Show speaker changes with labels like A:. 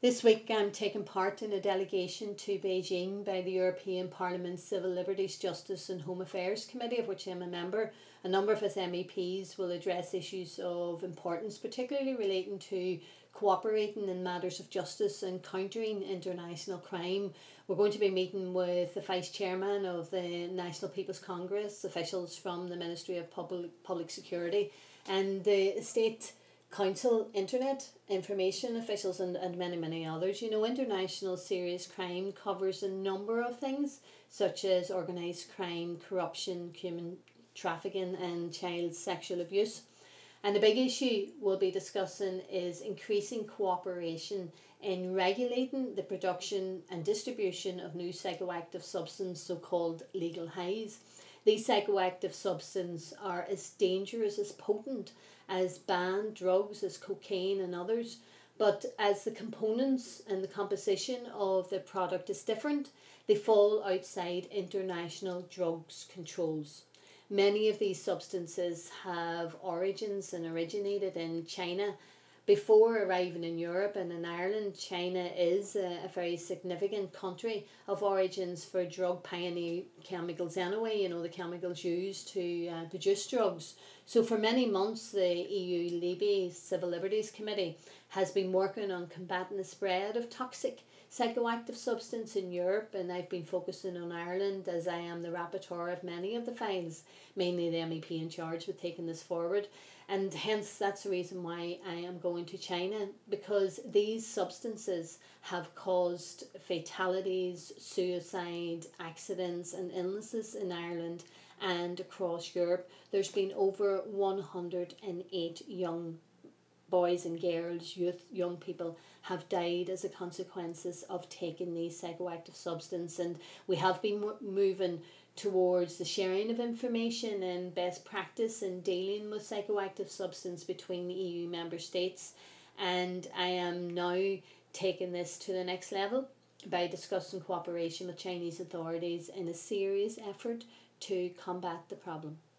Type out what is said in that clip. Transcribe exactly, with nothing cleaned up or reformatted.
A: This week I'm taking part in a delegation to Beijing by the European Parliament's Civil Liberties, Justice and Home Affairs Committee, of which I'm a member. A number of its M E Ps will address issues of importance, particularly relating to cooperating in matters of justice and countering international crime. We're going to be meeting with the Vice Chairman of the National People's Congress, officials from the Ministry of Public, Public Security and the State Council, Internet Information officials, and, and many, many others. You know, international serious crime covers a number of things, such as organised crime, corruption, human trafficking and child sexual abuse. And the big issue we'll be discussing is increasing cooperation in regulating the production and distribution of new psychoactive substances, so-called legal highs. These psychoactive substances are as dangerous, as potent as banned drugs, as cocaine and others. But as the components and the composition of the product is different, they fall outside international drugs controls. Many of these substances have origins and originated in China. Before arriving in Europe and in Ireland, China is a, a very significant country of origins for drug pioneer chemicals anyway, you know, the chemicals used to uh, produce drugs. So for many months, the E U Libby Civil Liberties Committee has been working on combating the spread of toxic psychoactive substance in Europe, and I've been focusing on Ireland as I am the rapporteur of many of the files, mainly the M E P in charge with taking this forward. And hence that's the reason why I am going to China, because these substances have caused fatalities, suicide, accidents and illnesses in Ireland and across Europe. There's been over one hundred eight young boys and girls, youth, young people have died as a consequences of taking these psychoactive substances. And we have been moving towards the sharing of information and best practice in dealing with psychoactive substance between the E U member states. And I am now taking this to the next level by discussing cooperation with Chinese authorities in a serious effort to combat the problem.